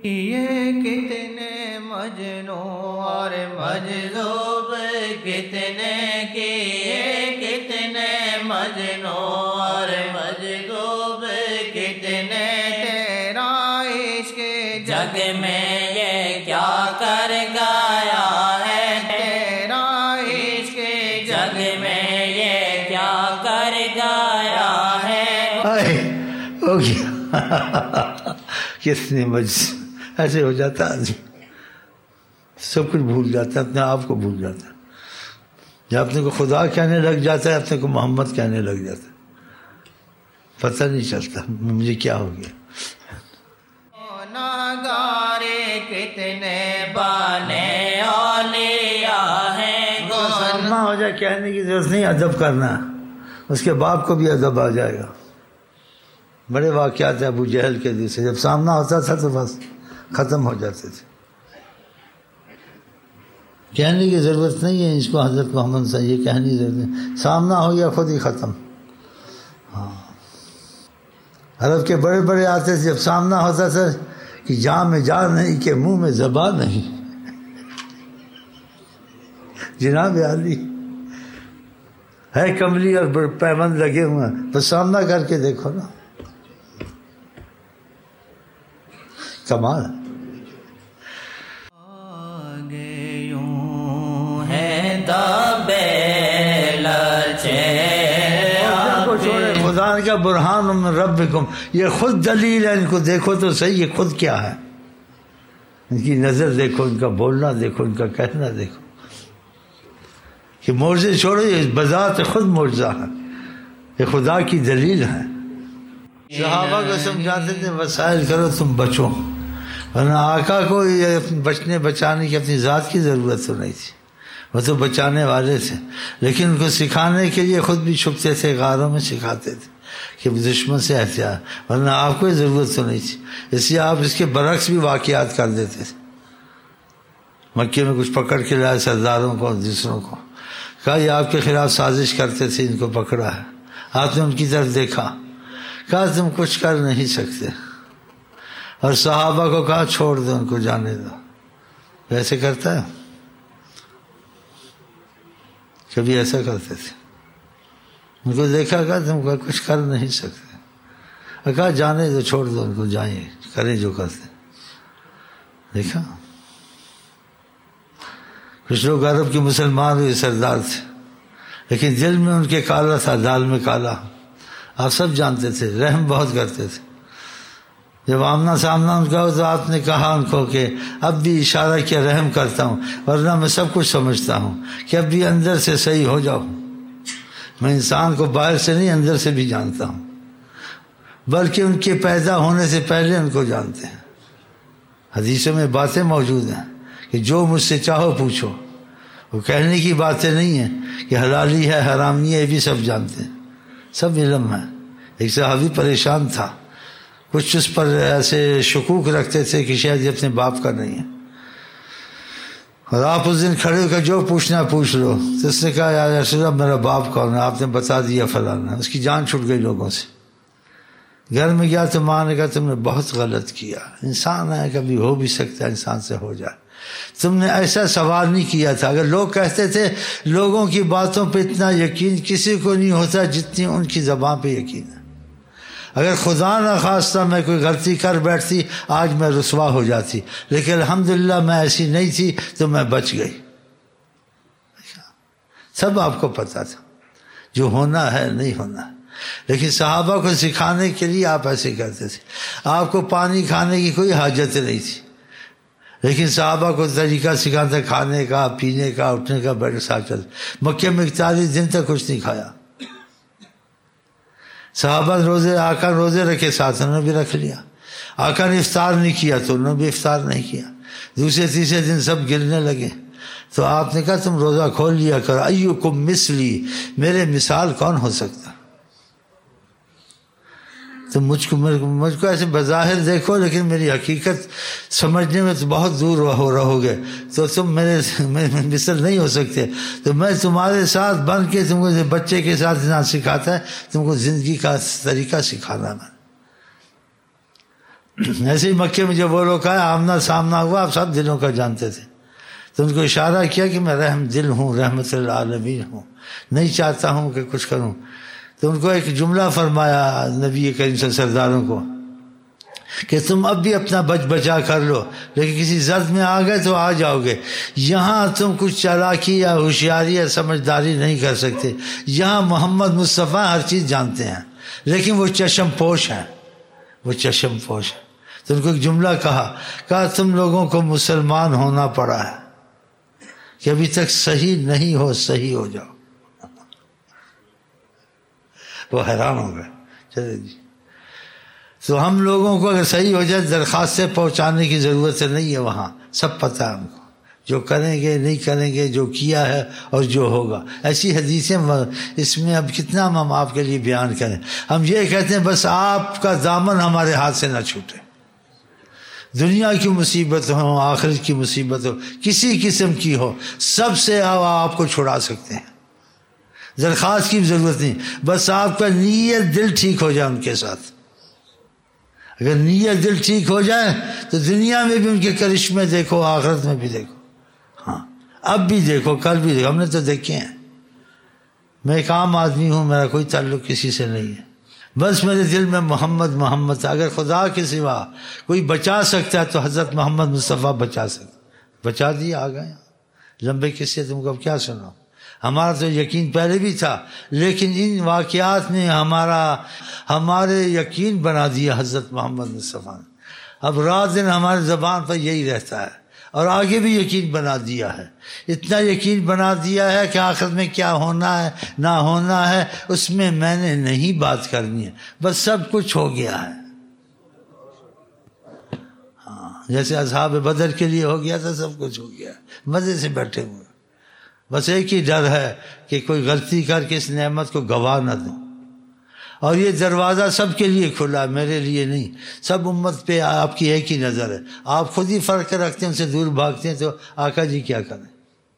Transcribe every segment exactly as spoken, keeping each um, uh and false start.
یہ کتنے مجنوں اور مجذوب کتنے کیے، کتنے مجنوں اور مجذوب کتنے، تیرا عشق جگ میں یہ کیا کر گایا ہے، تیرا عشق جگ میں یہ کیا کر گایا ہے۔ ہو گیا کتنے مجھ ایسے ہو جاتا آدمی، سب کچھ بھول جاتا ہے، اپنے آپ کو بھول جاتا ہے، جب اپنے کو خدا کہنے لگ جاتا ہے اپنے کو محمد کہنے لگ جاتا ہے، پتہ نہیں چلتا مجھے کیا ہو گیا۔ ناگارے کتنے بانے اولیاء ہیں، سامنا ہو جائے کہنے کی ضرورت نہیں، ادب کرنا ہے، اس کے باپ کو بھی ادب آ جائے گا۔ بڑے واقعات ہیں ابو جہل کے دوسرے، جب سامنا ہوتا تھا تو بس ختم ہو جاتے تھے، کہنے کی ضرورت نہیں ہے اس کو، حضرت محمد صلی اللہ علیہ وسلم یہ کہنے کی ضرورت نہیں، سامنا ہو یا خود ہی ختم۔ ہاں عرب کے بڑے بڑے آتے تھے، جب سامنا ہوتا تھا کہ جاں میں جان نہیں کہ منہ میں زبان نہیں، جناب عالی ہے کملی اور پیمند لگے ہوئے ہیں، تو سامنا کر کے دیکھو نا، کمال آگے یوں ہے دبے لچے، کو چھوڑے، خدا کا برہان من ربکم، یہ خود دلیل ہے، ان کو دیکھو تو صحیح یہ خود کیا ہے، ان کی نظر دیکھو، ان کا بولنا دیکھو، ان کا کہنا دیکھو، کہ معجزے چھوڑو، یہ بذات خود معجزہ ہے، یہ خدا کی دلیل ہے۔ صحابہ کو سمجھاتے تھے وسائل کرو تم بچو، ورنہ آقا کو یہ بچنے بچانے کی اپنی ذات کی ضرورت تو نہیں تھی، وہ تو بچانے والے تھے، لیکن ان کو سکھانے کے لیے خود بھی چھپتے تھے، غاروں میں سکھاتے تھے کہ دشمن سے احتیاط، ورنہ آپ کو ضرورت تو نہیں تھی، اس لیے آپ اس کے برعکس بھی واقعات کر دیتے تھے۔ مکے میں کچھ پکڑ کے لائے سرداروں کو اور دوسروں کو، کہا یہ آپ کے خلاف سازش کرتے تھے، ان کو پکڑا ہے، آپ نے ان کی طرف دیکھا، کہا تم کچھ کر نہیں سکتے، اور صحابہ کو کہا چھوڑ دو ان کو، جانے دو۔ ویسے کرتا ہے کبھی ایسا کرتے تھے، ان کو دیکھا، کہا تم کو کچھ کر نہیں سکتے، اور کہا جانے دو، چھوڑ دو ان کو، جائیں کریں جو کرتے۔ دیکھا کچھ لوگ عرب کے مسلمان ہوئے سردار تھے، لیکن دل میں ان کے کالا تھا، دال میں کالا، آپ سب جانتے تھے، رحم بہت کرتے تھے۔ جب آمنا سامنا ان کا ہو تو آپ نے کہا ان کو کہ اب بھی اشارہ کیا رحم کرتا ہوں، ورنہ میں سب کچھ سمجھتا ہوں، کہ اب بھی اندر سے صحیح ہو جاؤ، میں انسان کو باہر سے نہیں اندر سے بھی جانتا ہوں، بلکہ ان کے پیدا ہونے سے پہلے ان کو جانتے ہیں۔ حدیثوں میں باتیں موجود ہیں کہ جو مجھ سے چاہو پوچھو، وہ کہنے کی باتیں نہیں ہیں کہ حلالی ہے حرامی ہے، یہ بھی سب جانتے ہیں، سب علم ہے۔ ایک صحابی پریشان تھا، کچھ اس پر ایسے شکوک رکھتے تھے کہ شاید یہ اپنے باپ کا نہیں ہے، اور آپ اس دن کھڑے ہو کر جو پوچھنا پوچھ لو، تو اس نے کہا یا رسول اللہ میرا باپ کون ہے، آپ نے بتا دیا فلانا، اس کی جان چھوٹ گئی لوگوں سے۔ گھر میں گیا تو ماں نے کہا تم نے بہت غلط کیا، انسان ہے کبھی ہو بھی سکتا ہے انسان سے ہو جائے، تم نے ایسا سوال نہیں کیا تھا۔ اگر لوگ کہتے تھے لوگوں کی باتوں پہ اتنا یقین کسی کو نہیں ہوتا جتنی ان کی زبان پہ یقین ہے، اگر خدا نہ خواستہ میں کوئی غلطی کر بیٹھتی آج میں رسوا ہو جاتی، لیکن الحمدللہ میں ایسی نہیں تھی تو میں بچ گئی۔ سب آپ کو پتا تھا جو ہونا ہے نہیں ہونا ہے، لیکن صحابہ کو سکھانے کے لیے آپ ایسے کرتے تھے۔ آپ کو پانی کھانے کی کوئی حاجت نہیں تھی، لیکن صحابہ کو طریقہ سکھاتے کھانے کا، پینے کا، اٹھنے کا، بیٹھ ساتھ چلتے۔ مکے میں اکتالیس دن تک کچھ نہیں کھایا، صحابہ روزے، آقا روزے رکھے ساتھ انہوں نے بھی رکھ لیا، آقا نے افطار نہیں کیا تو انہوں نے بھی افطار نہیں کیا۔ دوسرے تیسرے دن سب گرنے لگے تو آپ نے کہا تم روزہ کھول لیا کرو، ایکم مثلی، میرے مثال کون ہو سکتا، تم مجھ کو مجھ کو ایسے بظاہر دیکھو لیکن میری حقیقت سمجھنے میں تو بہت دور رہو رہو گے تو تم میرے مثل نہیں ہو سکتے، تو میں تمہارے ساتھ بن کے تم کو بچے کے ساتھ سکھاتا ہے، تم کو زندگی کا طریقہ سکھانا میں۔ ایسے ہی مکے میں جب وہ لوگ آئے آمنا سامنا ہوا آپ سب دلوں کا جانتے تھے، تو ان کو اشارہ کیا کہ میں رحم دل ہوں، رحمت للعالمین ہوں، نہیں چاہتا ہوں کہ کچھ کروں. تو ان کو ایک جملہ فرمایا نبی کریم صلی اللہ علیہ وسلم سرداروں کو کہ تم اب بھی اپنا بچ بچا کر لو، لیکن کسی زرد میں آ گئے تو آ جاؤ گے. یہاں تم کچھ چالاکی یا ہوشیاری یا سمجھداری نہیں کر سکتے. یہاں محمد مصطفیٰ ہر چیز جانتے ہیں، لیکن وہ چشم پوش ہیں، وہ چشم پوش ہیں. تو ان کو ایک جملہ کہا کہا تم لوگوں کو مسلمان ہونا پڑا ہے کہ ابھی تک صحیح نہیں ہو، صحیح ہو جاؤ. وہ حیران ہو گئے. چلے جی، تو ہم لوگوں کو اگر صحیح ہو جائے درخواستیں پہنچانے کی ضرورت نہیں ہے، وہاں سب پتہ ہے ہم کو، جو کریں گے نہیں کریں گے، جو کیا ہے اور جو ہوگا. ایسی حدیثیں اس میں اب کتنا ہم آپ کے لیے بیان کریں. ہم یہ کہتے ہیں بس آپ کا دامن ہمارے ہاتھ سے نہ چھوٹے. دنیا کی مصیبت ہو، آخرت کی مصیبت ہو، کسی قسم کی ہو، سب سے آپ کو چھڑا سکتے ہیں. درخواست کی ضرورت نہیں، بس آپ کا نیت دل ٹھیک ہو جائے ان کے ساتھ. اگر نیت دل ٹھیک ہو جائے تو دنیا میں بھی ان کے کرشمے دیکھو، آخرت میں بھی دیکھو. ہاں اب بھی دیکھو، کل بھی دیکھو، ہم نے تو دیکھے ہیں. میں ایک عام آدمی ہوں، میرا کوئی تعلق کسی سے نہیں ہے، بس میرے دل میں محمد محمد. اگر خدا کے سوا کوئی بچا سکتا ہے تو حضرت محمد مصطفیٰ بچا سکتا. بچا دیا، آ گئے. لمبے قصے تم کو اب کیا سناؤ. ہمارا تو یقین پہلے بھی تھا، لیکن ان واقعات نے ہمارا ہمارے یقین بنا دیا حضرت محمد مصطفیٰ نے. اب رات دن ہمارے زبان پر یہی رہتا ہے، اور آگے بھی یقین بنا دیا ہے. اتنا یقین بنا دیا ہے کہ آخر میں کیا ہونا ہے نہ ہونا ہے اس میں میں نے نہیں بات کرنی ہے، بس سب کچھ ہو گیا ہے. ہاں جیسے اصحاب بدر کے لیے ہو گیا تھا، سب کچھ ہو گیا، مزے سے بیٹھے ہوئے. بس ایک ہی ڈر ہے کہ کوئی غلطی کر کے اس نعمت کو گوا نہ دوں. اور یہ دروازہ سب کے لیے کھلا، میرے لیے نہیں. سب امت پہ آپ کی ایک ہی نظر ہے. آپ خود ہی فرق رکھتے ہیں، ان سے دور بھاگتے ہیں، تو آقا جی کیا کریں.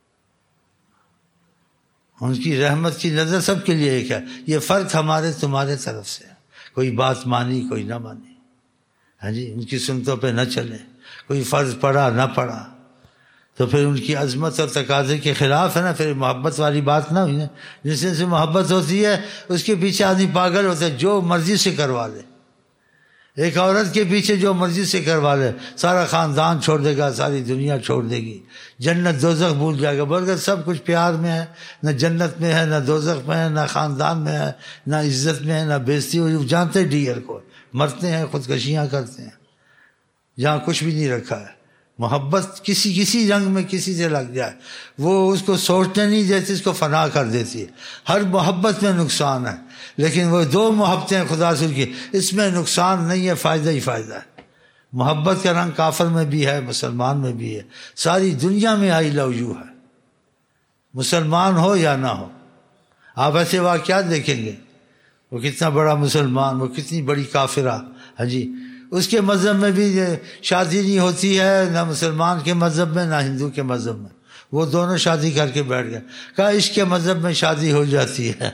ان کی رحمت کی نظر سب کے لیے ایک ہے. یہ فرق ہمارے تمہارے طرف سے ہے. کوئی بات مانی کوئی نہ مانی، ہاں جی، ان کی سنتوں پہ نہ چلے. کوئی فرض پڑا نہ پڑا تو پھر ان کی عظمت اور تقاضے کے خلاف ہے نا، پھر محبت والی بات نہ ہوئی نا. جس سے محبت ہوتی ہے اس کے پیچھے آدمی پاگل ہوتا ہے، جو مرضی سے کروا لے. ایک عورت کے پیچھے جو مرضی سے کروا لے، سارا خاندان چھوڑ دے گا، ساری دنیا چھوڑ دے گی، جنت دوزخ بھول جائے گا. بلکہ سب کچھ پیار میں ہے، نہ جنت میں ہے، نہ دوزخ میں ہے، نہ خاندان میں ہے، نہ عزت میں ہے، نہ بےزتی ہوئی. جانتے ڈیئر کو مرتے ہیں، خودکشیاں کرتے ہیں، جہاں کچھ بھی نہیں رکھا ہے. محبت کسی کسی رنگ میں کسی سے لگ جائے وہ اس کو سوچنے نہیں دیتی، اس کو فنا کر دیتی ہے. ہر محبت میں نقصان ہے، لیکن وہ دو محبتیں خدا رسول کی، اس میں نقصان نہیں ہے، فائدہ ہی فائدہ ہے. محبت کا رنگ کافر میں بھی ہے، مسلمان میں بھی ہے، ساری دنیا میں آئی لو یو ہے، مسلمان ہو یا نہ ہو. آپ ایسے واقعات دیکھیں گے، وہ کتنا بڑا مسلمان، وہ کتنی بڑی کافرہ. ہاں جی، اس کے مذہب میں بھی شادی نہیں ہوتی ہے، نہ مسلمان کے مذہب میں نہ ہندو کے مذہب میں. وہ دونوں شادی کر کے بیٹھ گئے. کہا عشق کے مذہب میں شادی ہو جاتی ہے.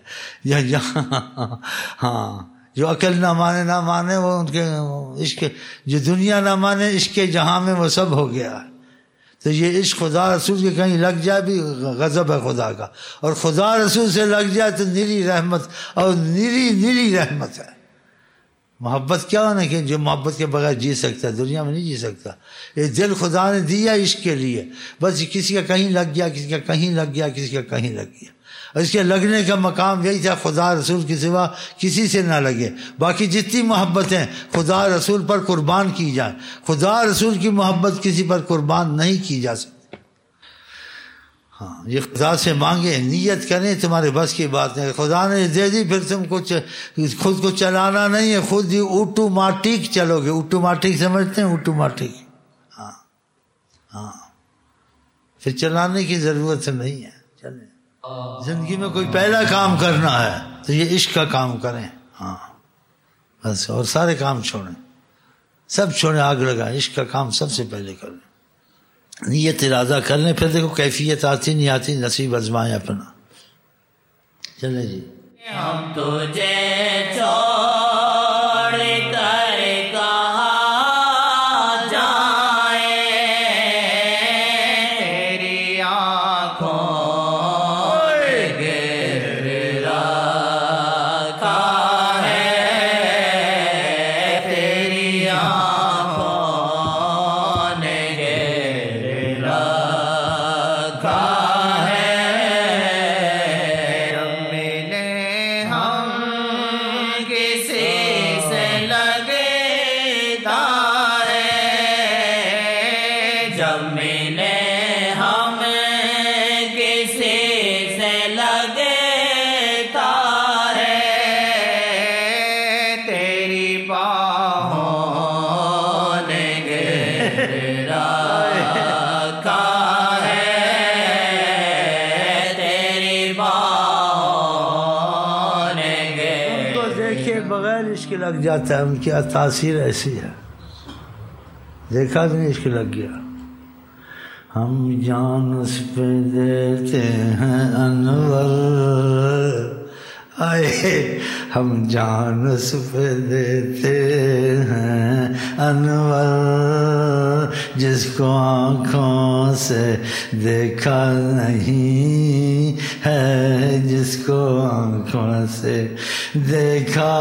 ہاں جو عقل نہ مانے نہ مانے وہ ان کے عشق، جو دنیا نہ مانے عشق کے جہاں میں وہ سب ہو گیا. تو یہ عشق خدا رسول کے کہیں لگ جائے بھی غضب ہے خدا کا، اور خدا رسول سے لگ جائے تو نیری رحمت، اور نیری نیری رحمت ہے. محبت کیا ہونا کہ جو محبت کے بغیر جی سکتا ہے، دنیا میں نہیں جی سکتا. یہ دل خدا نے دیا عشق کے لیے، بس کسی کا کہیں لگ گیا، کسی کا کہیں لگ گیا، کسی کا کہیں لگ گیا. اور اس کے لگنے کا مقام یہی تھا، خدا رسول کے سوا کسی سے نہ لگے. باقی جتنی محبتیں خدا رسول پر قربان کی جائیں، خدا رسول کی محبت کسی پر قربان نہیں کی جا سکتی. ہاں یہ خدا سے مانگے، نیت کریں، تمہارے بس کی بات نہیں. خدا نے دے دی، پھر تم کچھ خود کو چلانا نہیں ہے، خود ہی آٹومیٹک چلو گے. آٹومیٹک سمجھتے ہیں؟ آٹومیٹک، ہاں ہاں، پھر چلانے کی ضرورت نہیں ہے. چلیں، زندگی میں کوئی پہلا کام کرنا ہے تو یہ عشق کا کام کریں. ہاں بس، اور سارے کام چھوڑیں، سب چھوڑیں، آگ لگائیں، عشق کا کام سب سے پہلے کریں. نیت ارادہ کر لیں، پھر دیکھو کیفیت آتی نہیں آتی، نصیب آزمائیں اپنا. چلیں جی. ہم تجھے چھوڑ کر کہاں لگ جاتا ہے، ان کی تاثیر ایسی ہے، دیکھا بھی نہیں عشق لگ گیا. ہم جان اس پہ دیتے ہیں انور، آئے ہم جان اس پہ دیتے ہیں انور، جس کو آنکھوں سے دیکھا نہیں ہے، جس کو آنکھوں سے دیکھا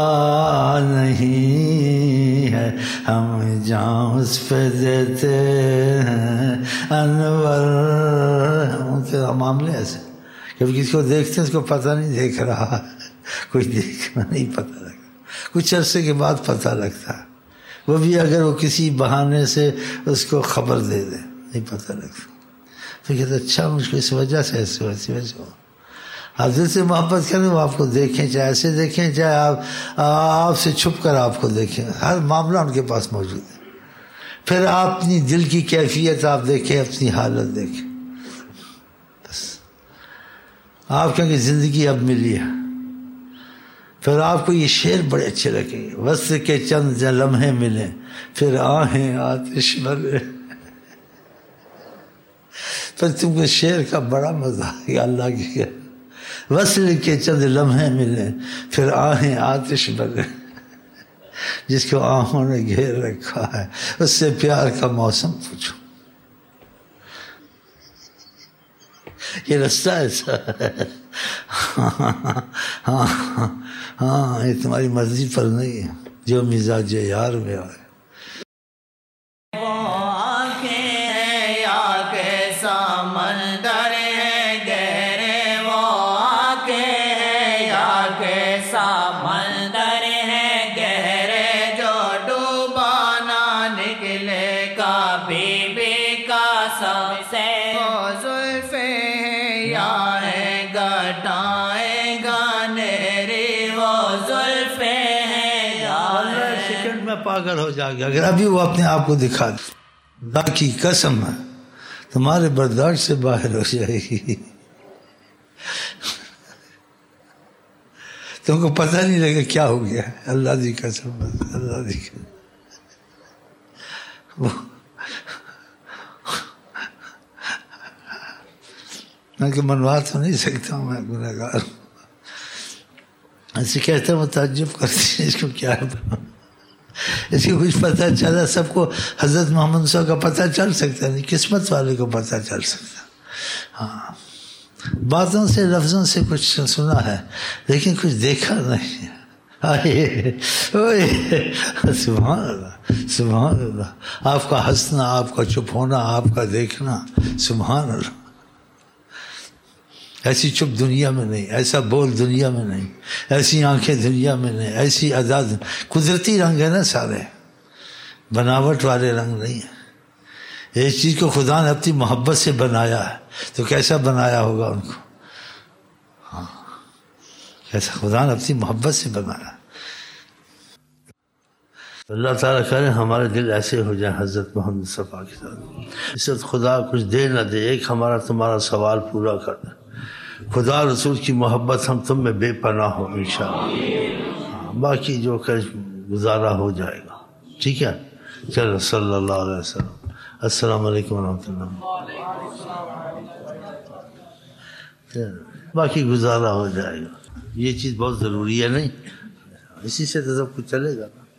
نہیں ہے، ہم جان اس پہ دیتے ہیں انور. ان کے معاملے ایسے کبھی کسی کو دیکھتے ہیں اس کو پتہ نہیں دیکھ رہا، کوئی دیکھنا نہیں پتہ لگتا، کچھ عرصے کے بعد پتہ لگتا ہے، وہ بھی اگر وہ کسی بہانے سے اس کو خبر دے دے نہیں پتہ لگتا. پھر کہتے اچھا مجھ کو اس وجہ سے ایسے ویسے ویسے ہو. آپ دل سے محبت کریں وہ آپ کو دیکھیں، چاہے ایسے دیکھیں چاہے آپ آپ سے چھپ کر آپ کو دیکھیں، ہر معاملہ ان کے پاس موجود ہے. پھر آپ اپنی دل کی کیفیت آپ دیکھیں، اپنی حالت دیکھیں، بس آپ کہیں کہ زندگی اب ملی ہے. پھر آپ کو یہ شعر بڑے اچھے لگیں گے، وصل کے چند لمحے ملیں پھر آہیں آتش بھرے. پھر تم کو شعر کا بڑا مزہ آئے گا. اللہ کی وصل کے چند لمحے ملیں پھر آہیں آتش بھرے، جس کو آہوں نے گھیر رکھا ہے اس سے پیار کا موسم پوچھو. یہ رستہ ایسا ہے. ہاں ہاں یہ تمہاری مرضی پر نہیں ہے، جو مزاج یار میں آئے. وہ آنکھیں ہیں یا کہ سمندر ہے گہرے، وہ آنکھیں ہیں یا کہ سمندر ہے گہرے، جو ڈوبا نہ نکلے کبھی بھی قسم سے. وہ زلفیں ہیں یا ہے گٹائیں گانیری، وہ زلفیں ہیں یا اللہ سیکنڈ میں پاگل ہو جائے گا اگر ابھی وہ اپنے آپ کو دکھا دے. خدا کی قسم ہے تمہارے برداشت سے باہر ہو جائے گی، تم کو پتہ نہیں لگے کیا ہو گیا. اللہ کی قسم، اللہ کی قسم. میں کہ منوا تو نہیں سکتا ہوں، میں گنہگار ہوں. ایسے کہتے ہیں وہ تعجب کرتے ہیں اس کو کیا ہے، اس کو کچھ پتہ چلا. سب کو حضرت محمد صلی اللہ علیہ وسلم کا پتہ چل سکتا نہیں، قسمت والے کو پتہ چل سکتا. ہاں باتوں سے لفظوں سے کچھ سنا ہے لیکن کچھ دیکھا نہیں. آئے سبحان اللہ سبحان اللہ. آپ کا ہنسنا، آپ کا چپ ہونا، آپ کا دیکھنا، سبحان اللہ. ایسی چپ دنیا میں نہیں، ایسا بول دنیا میں نہیں، ایسی آنکھیں دنیا میں نہیں، ایسی ادا. قدرتی رنگ ہے نا سارے، بناوٹ والے رنگ نہیں ہیں. ایک چیز کو خدا نے اپنی محبت سے بنایا ہے تو کیسا بنایا ہوگا ان کو. ہاں کیسا خدا نے اپنی محبت سے بنایا. اللہ تعالیٰ کرے ہمارے دل ایسے ہو جائیں حضرت محمد مصطفیٰ کے ساتھ. اس وقت خدا کچھ دے نہ دے، ایک ہمارا تمہارا سوال پورا کر دے. خدا رسول کی محبت ہم تم میں بے پناہ ہو انشاءاللہ. باقی جو کہ گزارا ہو جائے گا. ٹھیک ہے چلو صلی اللہ علیہ وسلم. السلام علیکم ورحمۃ اللہ. باقی گزارا ہو جائے گا. یہ چیز بہت ضروری ہے نہیں، اسی سے تو سب کچھ چلے گا.